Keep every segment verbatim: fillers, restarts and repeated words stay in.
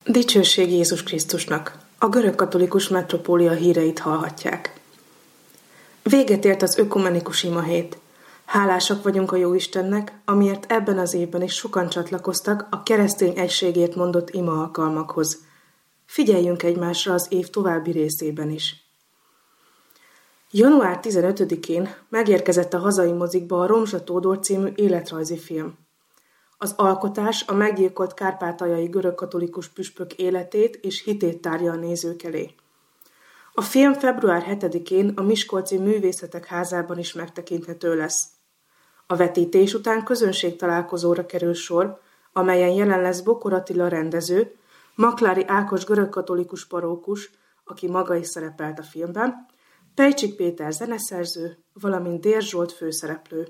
Dicsőség Jézus Krisztusnak! A görögkatolikus metropólia híreit hallhatják. Véget ért az ökumenikus imahét. Hálásak vagyunk a Jóistennek, amiért ebben az évben is sokan csatlakoztak a keresztény egységért mondott ima alkalmakhoz. Figyeljünk egymásra az év további részében is. január tizenötödikén megérkezett a hazai mozikba a Romzsa Tódor című életrajzi film. Az alkotás a meggyilkolt kárpátaljai görögkatolikus püspök életét és hitét tárja a nézők elé. A film február hetedikén a Miskolci Művészetek Házában is megtekinthető lesz. A vetítés után közönségtalálkozóra kerül sor, amelyen jelen lesz Bokor Attila rendező, Maklári Ákos görögkatolikus parókus, aki maga is szerepelt a filmben, Pejcsik Péter zeneszerző, valamint Dér Zsolt főszereplő.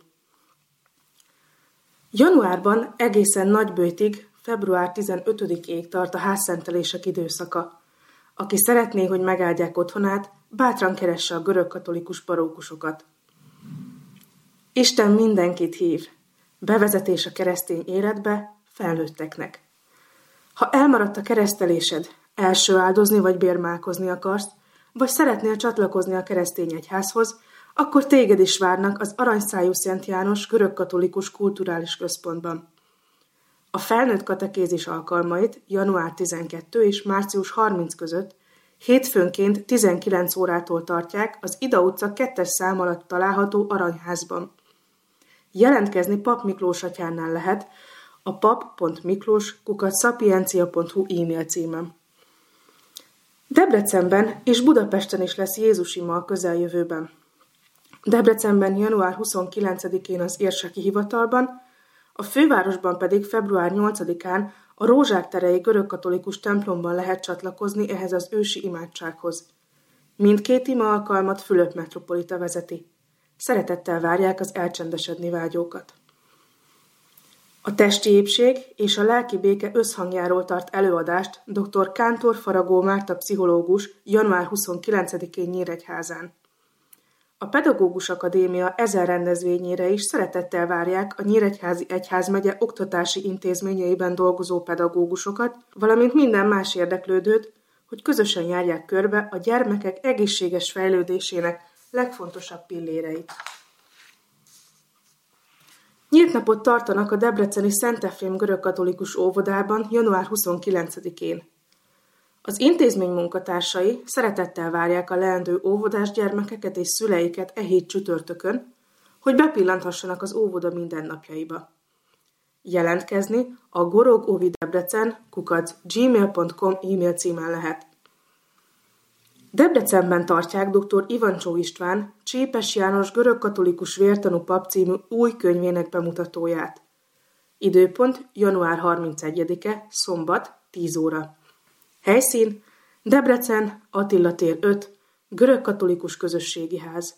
Januárban egészen Nagyböjtig, február tizenötödikéig tart a házszentelések időszaka. Aki szeretné, hogy megáldják otthonát, bátran keresse a görögkatolikus parókusokat. Isten mindenkit hív. Bevezetés a keresztény életbe felnőtteknek. Ha elmaradt a keresztelésed, első áldozni vagy bérmálkozni akarsz, vagy szeretnél csatlakozni a keresztény egyházhoz, akkor téged is várnak az Aranyszájú Szent János görögkatolikus kulturális központban. A felnőtt katekézis alkalmait január tizenkettő és március harminc között hétfőnként tizenkilenc órától tartják az Ida utca kettes szám alatt található Aranyházban. Jelentkezni Pap Miklós atyánál lehet a pap pont miklós kukac szapiencia pont hu e-mail címem. Debrecenben és Budapesten is lesz Jézus ima a közeljövőben. Debrecenben január huszonkilencedikén az érseki hivatalban, a fővárosban pedig február nyolcadikán a Rózsák terei görögkatolikus templomban lehet csatlakozni ehhez az ősi imádsághoz. Mindkét ima alkalmat Fülöp metropolita vezeti. Szeretettel várják az elcsendesedni vágyókat. A testi épség és a lelki béke összhangjáról tart előadást dr. Kántor Faragó Márta pszichológus január huszonkilencedikén Nyíregyházán. A Pedagógus Akadémia ezen rendezvényére is szeretettel várják a Nyíregyházi Egyházmegye oktatási intézményeiben dolgozó pedagógusokat, valamint minden más érdeklődőt, hogy közösen járják körbe a gyermekek egészséges fejlődésének legfontosabb pilléreit. Nyílt napot tartanak a debreceni Szent Efrém görögkatolikus óvodában január huszonkilencedikén. Az intézmény munkatársai szeretettel várják a leendő óvodás gyermekeket és szüleiket e hét csütörtökön, hogy bepillanthassanak az óvoda mindennapjaiba. Jelentkezni a gorogovidebrecen kukac gmail pont com e-mail címen lehet. Debrecenben tartják dr. Ivancsó István Csépes János görögkatolikus vértanú pap című új könyvének bemutatóját. Időpont január harmincegyedike, szombat, tíz óra. Helyszín Debrecen, Attila tér öt, görögkatolikus közösségi ház.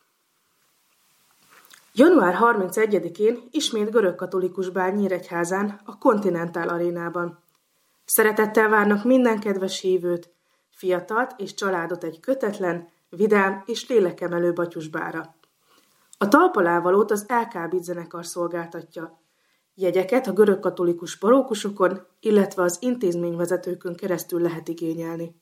január harmincegyedikén ismét görögkatolikus bál Nyíregyházán, a Continental arénában. Szeretettel várnak minden kedves hívőt, fiatalt és családot egy kötetlen, vidám és lélekemelő batyusbára. A talpalávalót az el ká bé zenekar szolgáltatja. Jegyeket a görögkatolikus parókusokon, illetve az intézményvezetőkön keresztül lehet igényelni.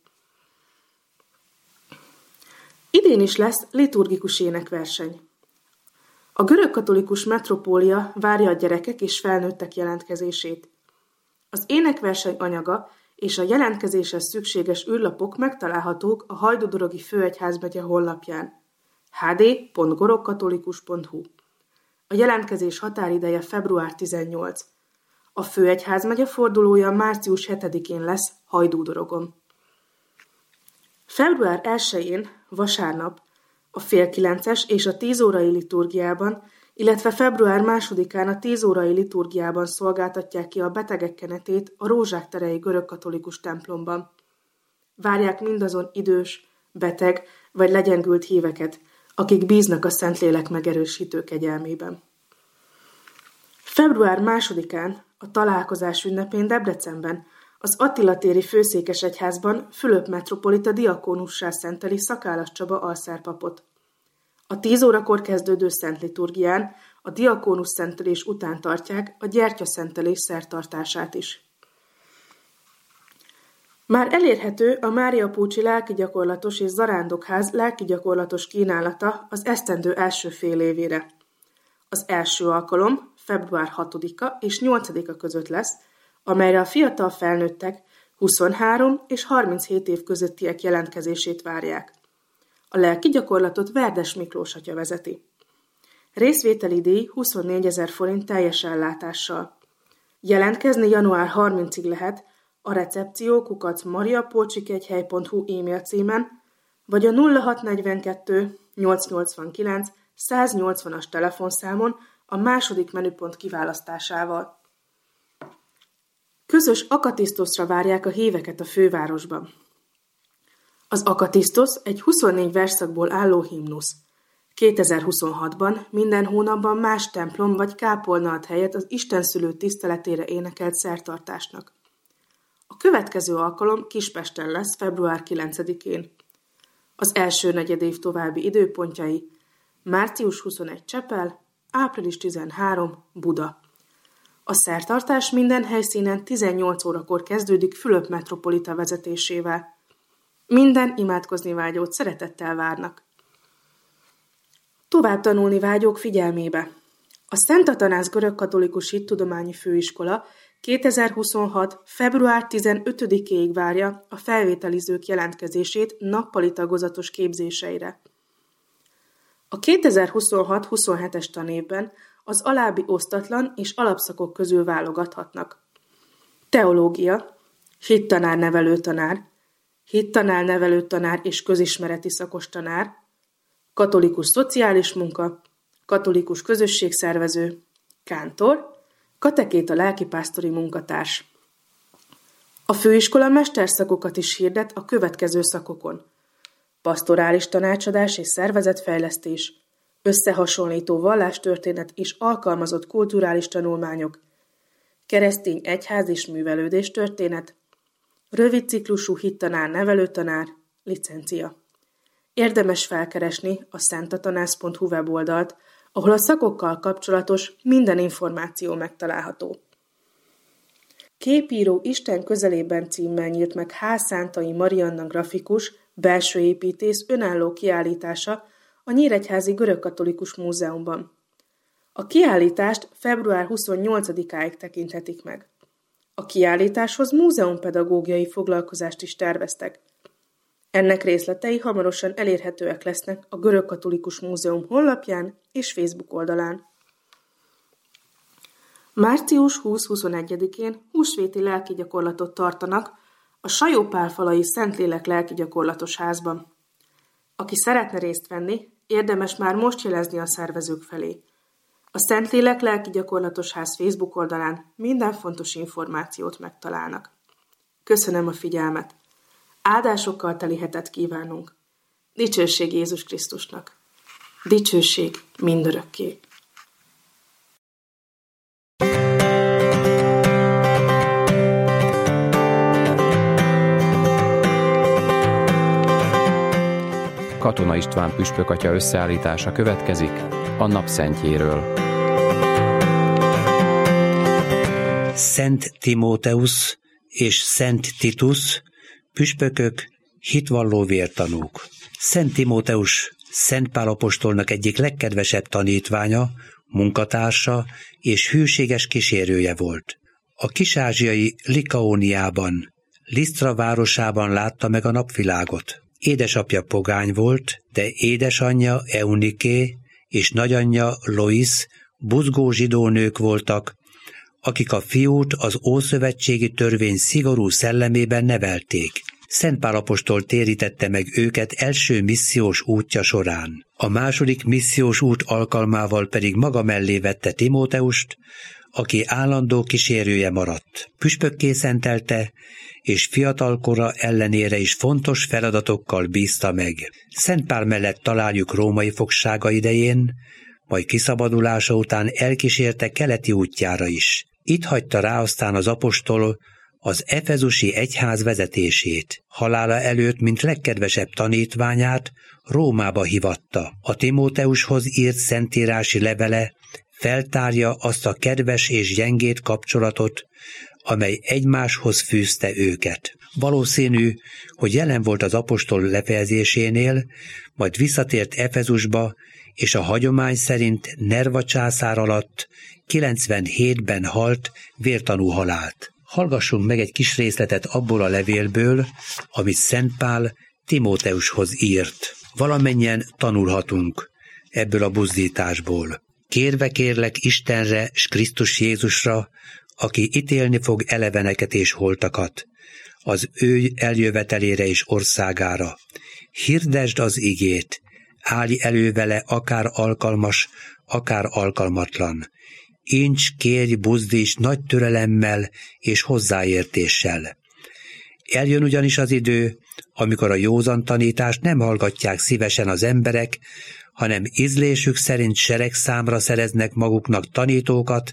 Idén is lesz liturgikus énekverseny. A görögkatolikus metropólia várja a gyerekek és felnőttek jelentkezését. Az énekverseny anyaga és a jelentkezéshez szükséges űrlapok megtalálhatók a Hajdúdorogi Főegyházmegye honlapján h d pont gorogkatolikus pont hu. A jelentkezés határideje február tizennyolc. A Főegyházmegye fordulója március hetedikén lesz Hajdúdorogon. február elsején, vasárnap, a fél kilences és a tíz órai liturgiában, illetve február másodikán a tíz órai liturgiában szolgáltatják ki a betegek kenetét a Rózsák terei görögkatolikus templomban. Várják mindazon idős, beteg vagy legyengült híveket, akik bíznak a Szentlélek megerősítő kegyelmében. február másodikán, a találkozás ünnepén Debrecenben, az Attila téri főszékesegyházban Fülöp metropolita diakónussá szenteli Szakállas Csaba alszerpapot. A tíz órakor kezdődő szent liturgián a diakónus szentelés után tartják a gyertyaszentelés szertartását is. Már elérhető a Mária Pucci lelkigyakorlatos és zarándokház lelkigyakorlatos kínálata az esztendő első fél évére. Az első alkalom február hatodika és nyolcadika között lesz, amelyre a fiatal felnőttek huszonhárom és harminchét év közöttiek jelentkezését várják. A lelkigyakorlatot Verdes Miklós atya vezeti. Részvételi díj huszonnégyezer forint teljes ellátással. Jelentkezni január harmincadikáig lehet a recepció kukac mariapolcsikegyhely pont hu e-mail címen, vagy a nulla hat negyvenkettő nyolcszáznyolcvankilenc száznyolcvanas telefonszámon a második menüpont kiválasztásával. Közös akatisztoszra várják a híveket a fővárosban. Az akatisztosz egy huszonnégy versszakból álló himnusz. kétezer-huszonhatban minden hónapban más templom vagy kápolna ad helyet az Istenszülő tiszteletére énekelt szertartásnak. A következő alkalom Kispesten lesz február kilencedikén. Az első negyedév további időpontjai március huszonegy Csepel, április tizenhárom Buda. A szertartás minden helyszínen tizennyolc órakor kezdődik Fülöp metropolita vezetésével. Minden imádkozni vágyót szeretettel várnak. Tovább tanulni vágyók figyelmébe. A Szent Atanász Görögkatolikus Hittudományi Főiskola kétezer-huszonhat. február tizenötödikéig várja a felvételizők jelentkezését nappali tagozatos képzéseire. A kétezer-huszonhat-huszonhetes tanévben az alábbi osztatlan és alapszakok közül válogathatnak. Teológia, hittanár-nevelőtanár, hittanár-nevelőtanár és közismereti szakos tanár, katolikus szociális munka, katolikus közösségszervező, kántor, katekéta lelkipásztori munkatárs. A főiskola mesterszakokat is hirdet a következő szakokon: pastorális tanácsadás és szervezetfejlesztés, összehasonlító vallástörténet és alkalmazott kulturális tanulmányok, keresztény egyház és művelődés történet, rövid ciklusú hittanár-nevelőtanár, licencia. Érdemes felkeresni a szentatanász pont hu weboldalt, ahol a szakokkal kapcsolatos minden információ megtalálható. Képíró Isten közelében címmel nyílt meg H. Szántai Marianna grafikus, belső építész önálló kiállítása a Nyíregyházi Görögkatolikus Múzeumban. A kiállítást február huszonnyolcadikáig tekinthetik meg. A kiállításhoz múzeumpedagógiai foglalkozást is terveztek. Ennek részletei hamarosan elérhetőek lesznek a Görögkatolikus Múzeum honlapján és Facebook oldalán. március huszadika-huszonegyedikén húsvéti lelkigyakorlatot tartanak a Sajópálfalai Szentlélek lelkigyakorlatos házban. Aki szeretne részt venni, érdemes már most jelezni a szervezők felé. A Szentlélek lelkigyakorlatos ház Facebook oldalán minden fontos információt megtalálnak. Köszönöm a figyelmet! Áldásokkal teli hetet kívánunk. Dicsőség Jézus Krisztusnak! Dicsőség mindörökké! Katona István püspök atya összeállítása következik a napszentjéről. Szent Timóteusz és Szent Titus, püspökök, hitvalló vértanúk. Szent Timóteus Szent Pál apostolnak egyik legkedvesebb tanítványa, munkatársa és hűséges kísérője volt. A kis-ázsiai Likaóniában, Lisztra városában látta meg a napvilágot. Édesapja pogány volt, de édesanyja Euniké és nagyanyja Lois buzgó zsidó nők voltak, akik a fiút az ószövetségi törvény szigorú szellemében nevelték. Szent Pál apostol térítette meg őket első missziós útja során. A második missziós út alkalmával pedig maga mellé vette Timóteust, aki állandó kísérője maradt. Püspökké szentelte, és fiatalkora ellenére is fontos feladatokkal bízta meg. Szent Pál mellett találjuk római fogsága idején, majd kiszabadulása után elkísérte keleti útjára is. Itt hagyta rá aztán az apostol az efezusi egyház vezetését. Halála előtt, mint legkedvesebb tanítványát, Rómába hívatta. A Timóteushoz írt szentírási levele feltárja azt a kedves és gyengét kapcsolatot, amely egymáshoz fűzte őket. Valószínű, hogy jelen volt az apostol lefejezésénél, majd visszatért Efezusba, és a hagyomány szerint Nerva császár alatt kilencvenhétben halt vértanú halált. Hallgassunk meg egy kis részletet abból a levélből, amit Szent Pál Timóteushoz írt. Valamennyien tanulhatunk ebből a buzdításból. Kérve kérlek Istenre s Krisztus Jézusra, aki ítélni fog eleveneket és holtakat, az ő eljövetelére és országára. Hirdesd az igét, állj elő vele akár alkalmas, akár alkalmatlan. Incs, kérj, buzdíts nagy türelemmel és hozzáértéssel. Eljön ugyanis az idő, amikor a józan tanítást nem hallgatják szívesen az emberek, hanem ízlésük szerint seregszámra szereznek maguknak tanítókat,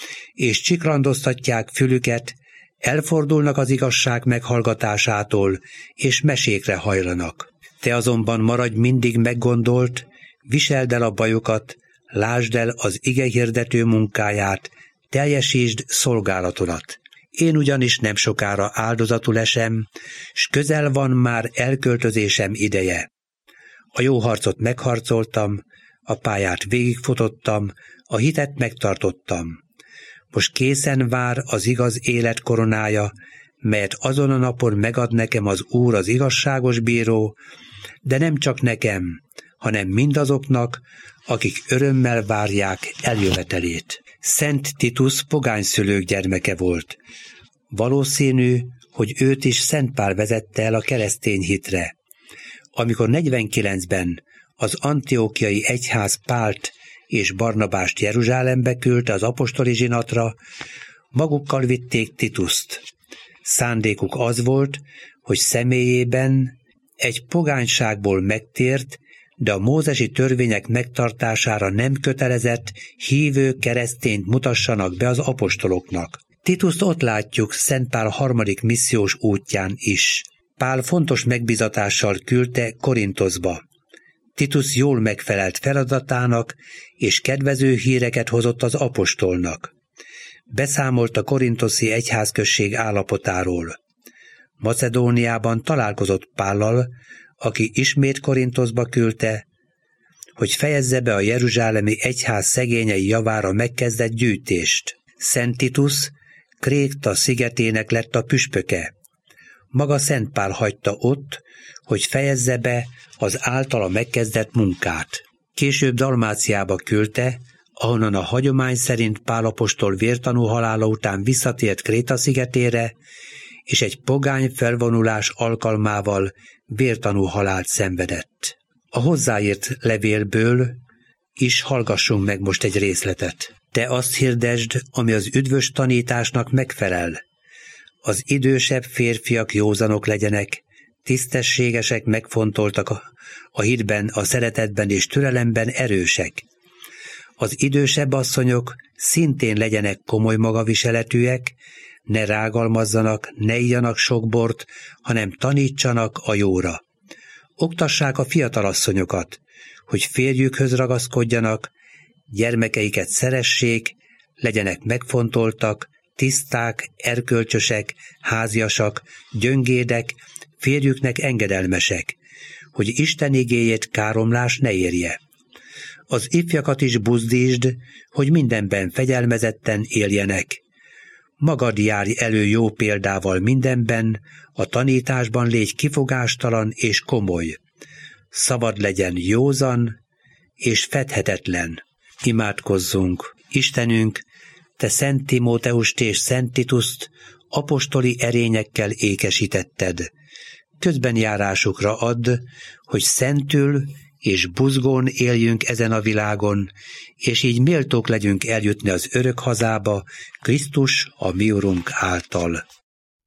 és csikrandoztatják fülüket, elfordulnak az igazság meghallgatásától, és mesékre hajlanak. Te azonban maradj mindig meggondolt, viseld el a bajokat, lásd el az igehirdető munkáját, teljesítsd szolgálatodat. Én ugyanis nem sokára áldozatul esem, s közel van már elköltözésem ideje. A jó harcot megharcoltam, a pályát végigfutottam, a hitet megtartottam. Most készen vár az igaz élet koronája, melyet azon a napon megad nekem az Úr, az igazságos bíró, de nem csak nekem, hanem mindazoknak, akik örömmel várják eljövetelét. Szent Titus pogányszülők gyermeke volt. Valószínű, hogy őt is Szent Pál vezette el a keresztény hitre. Amikor negyvenkilencben az antiókiai egyház Pált és Barnabást Jeruzsálembe küldte az apostoli zsinatra, magukkal vitték Tituszt. Szándékuk az volt, hogy személyében egy pogányságból megtért, de a mózesi törvények megtartására nem kötelezett, hívő keresztényt mutassanak be az apostoloknak. Tituszt ott látjuk Szent Pál harmadik missziós útján is. Pál fontos megbizatással küldte Korinthoszba. Titus jól megfelelt feladatának, és kedvező híreket hozott az apostolnak. Beszámolt a korinthoszi egyházközség állapotáról. Macedóniában találkozott Pállal, aki ismét Korinthoszba küldte, hogy fejezze be a jeruzsálemi egyház szegényei javára megkezdett gyűjtést. Szent Titus Kréta szigetének lett a püspöke. Maga Szent Pál hagyta ott, hogy fejezze be az általa megkezdett munkát. Később Dalmáciába küldte, ahonnan a hagyomány szerint Pál apostol vértanú halála után visszatért Kréta szigetére, és egy pogány felvonulás alkalmával vértanú halált szenvedett. A hozzáírt levélből is hallgassunk meg most egy részletet. Te azt hirdesd, ami az üdvös tanításnak megfelel. Az idősebb férfiak józanok legyenek, tisztességesek, megfontoltak a, a hitben, a szeretetben és türelemben erősek. Az idősebb asszonyok szintén legyenek komoly magaviseletűek, ne rágalmazzanak, ne igyanak sok bort, hanem tanítsanak a jóra. Oktassák a fiatalasszonyokat, hogy férjükhöz ragaszkodjanak, gyermekeiket szeressék, legyenek megfontoltak, tiszták, erkölcsösek, háziasak, gyöngédek, férjüknek engedelmesek, hogy Isten igéjét káromlás ne érje. Az ifjakat is buzdítsd, hogy mindenben fegyelmezetten éljenek. Magad járj elő jó példával mindenben, a tanításban légy kifogástalan és komoly. Szabad legyen józan és fedhetetlen. Imádkozzunk! Istenünk, te Szent Timóteust és Szent Tituszt apostoli erényekkel ékesítetted. Közbenjárásukra add, hogy szentül és buzgón éljünk ezen a világon, és így méltók legyünk eljutni az örök hazába, Krisztus, a mi Urunk által.